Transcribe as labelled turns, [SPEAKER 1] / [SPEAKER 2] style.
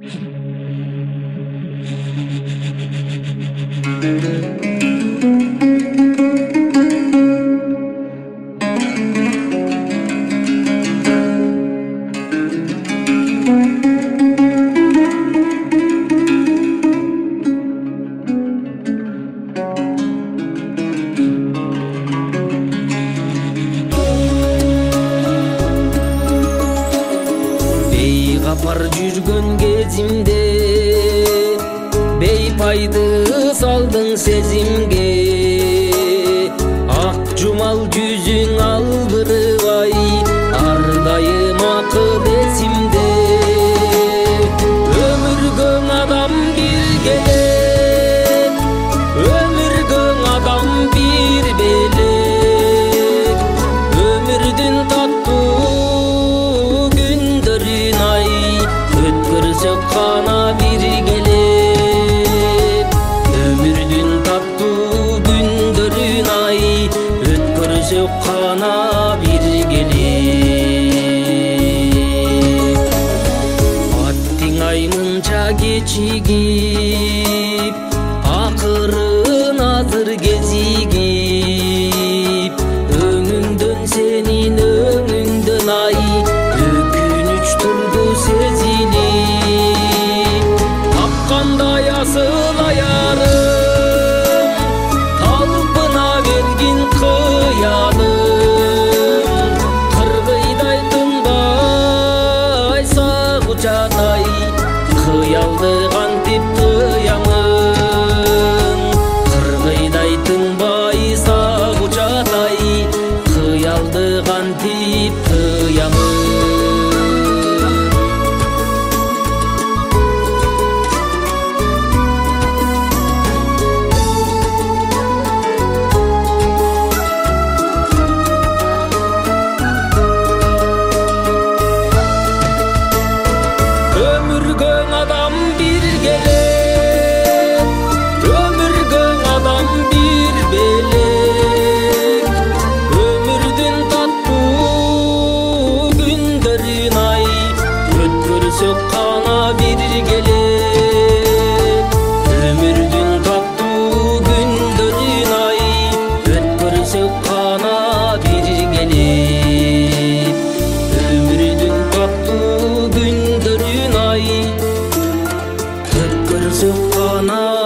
[SPEAKER 1] Бейгапар жүргөн кезимде бейпайды салдың сезимге, ак жумал жүзүң албырыбай ар дайым акыл эсимде. Өмүргөң адам бир келет, өмүргөң адам бир белек, өмүрдүн таттуу күндөрүн ай өткөрсөк гана бир келет. Өмүрдүн таттуу күндөрүн ай өткөрсөк гана бир келет. Аттың ай мынча кечигип, акырын азыр кезигип, өңүңдөн сенин өңүңдөн ай өкүнүч турду сезилип. Тапкандай асыл аярым, талпына бергин кыялым, кыргыйдай тынбай сагучатай кыялды кантип тыямын. Кыргыйдай тынбай сагучатай кыялды кантип тыямын. Өмүргөң адам бир келет, өмүргөң адам бир белек, өмүрдүн таттуу күндөрүн ай өткөрсөк гана бир келет. Өмүрдүн таттуу күндөрүн ай өткөрсөк гана бир келет. Өмүрдүн таттуу күндөрүн ай өткөрсөк гана